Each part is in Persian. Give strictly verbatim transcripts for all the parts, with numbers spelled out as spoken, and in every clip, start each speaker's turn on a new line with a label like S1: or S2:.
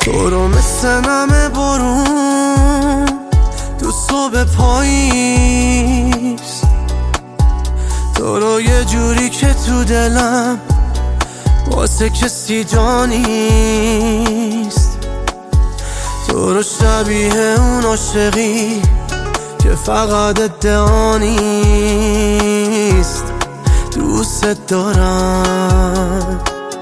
S1: تو رو مثل نم بارون تو صبح پاییز، تو رو یه جوری که تو دلم واسه کسی جا نیست. تو رو شبیه اون عاشقی که فقط ادعا نیست. دوست دارم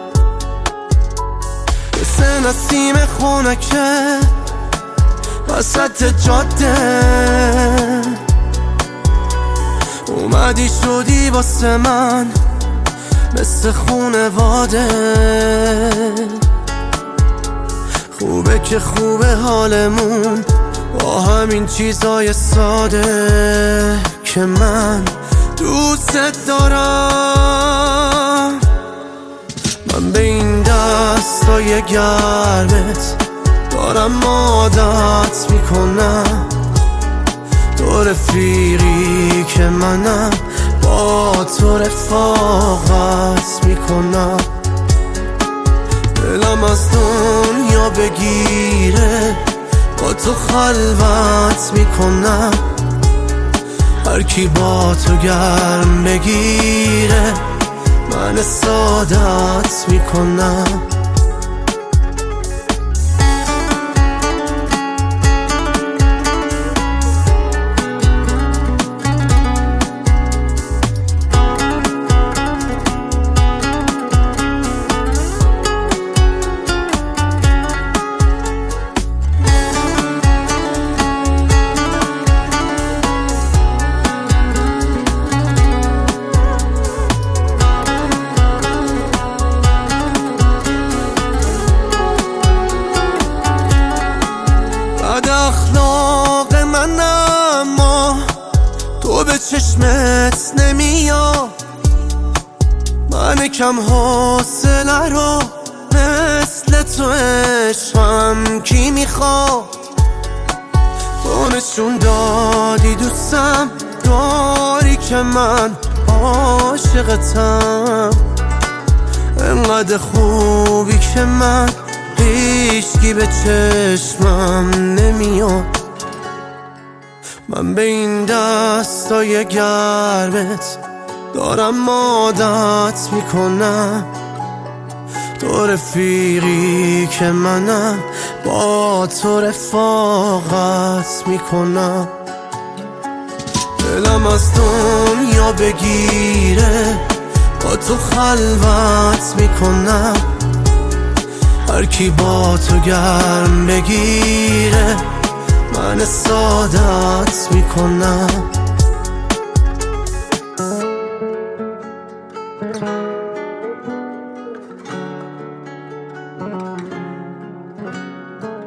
S1: مثل نسیم خونکه وسط جاده، اومدی شدی واسه من مثل خونواده. خوبه که خوبه حالمون با همین چیزای ساده که من دوست دارم. من به این دستای گرمت دارم عادت میکنم، تو رفیقی که منم با تو رفاقت میکنم. دلم از دنیا بگیره با تو خلوت میکنم، هر کی با تو گرم بگیره من سعادت میکنم. اخلاق من اما تو به چشمت نمیاد، من کم حوصله رو مثل تو عشقم کی میخواد. تو نشون دادی دوستم داری که من عاشقتم، انقدر خوبی که من هیچکی به چشمم نمیاد. من به این دستای گرمت دارم عادت میکنم، تو رفیقی که منم با تو رفاقت میکنم. دلم از دنیا بگیره با تو خلوت میکنم، هر کی با تو گرم بگیره من سعادت میکنم.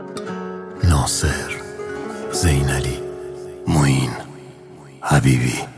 S2: ناصر، زینعلی، معین، حبیبی.